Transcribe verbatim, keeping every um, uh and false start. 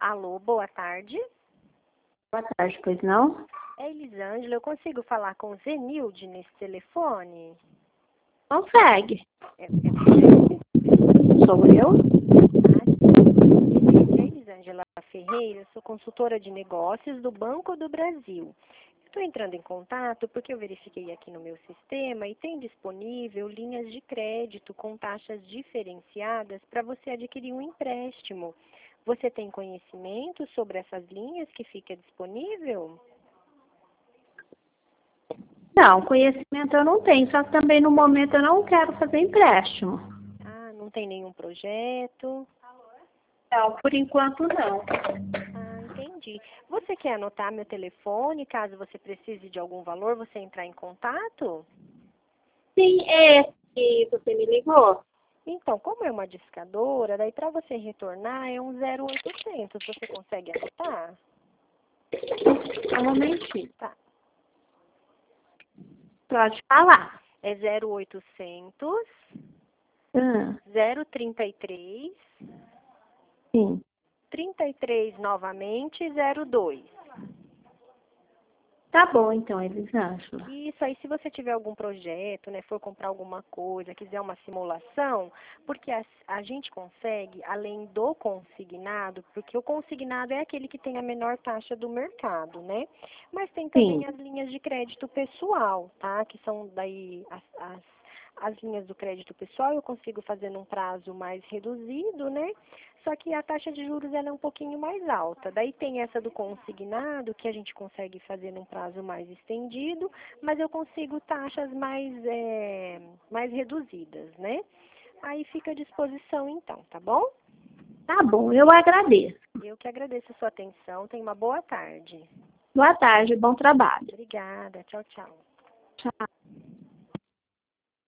Alô, boa tarde. Boa tarde, pois não? É Elisângela, eu consigo falar com o Zenilde nesse telefone? Consegue. É, é você? Sou eu? É Elisângela Ferreira, sou consultora de negócios do Banco do Brasil. Estou entrando em contato porque eu verifiquei aqui no meu sistema e tem disponível linhas de crédito com taxas diferenciadas para você adquirir um empréstimo. Você tem conhecimento sobre essas linhas que fica disponível? Não, conhecimento eu não tenho, só que também no momento eu não quero fazer empréstimo. Ah, não tem nenhum projeto? Não, por enquanto não. Ah, entendi. Você quer anotar meu telefone, caso você precise de algum valor, você entrar em contato? Sim, é esse que você me ligou. Então, como é uma discadora, daí para você retornar é um zero oitocentos. Você consegue anotar? Só um momentinho. Tá. Pode falar. É zero oitocentos, Ah, zero trinta e três, sim. trinta e três novamente, zero dois. Tá bom, então, Elisângela. Isso aí, se você tiver algum projeto, né, for comprar alguma coisa, quiser uma simulação, porque a, a gente consegue, além do consignado, porque o consignado é aquele que tem a menor taxa do mercado, né? Mas tem também Sim. as linhas de crédito pessoal, tá? Que são daí as, as, as linhas do crédito pessoal, eu consigo fazer num prazo mais reduzido, né? Só que a taxa de juros ela é um pouquinho mais alta. Daí tem essa do consignado, que a gente consegue fazer num prazo mais estendido, mas eu consigo taxas mais, é, mais reduzidas, né? Aí fica à disposição então, tá bom? Tá bom, eu agradeço. Eu que agradeço a sua atenção. Tenha uma boa tarde. Boa tarde, bom trabalho. Obrigada. Tchau, tchau. Tchau.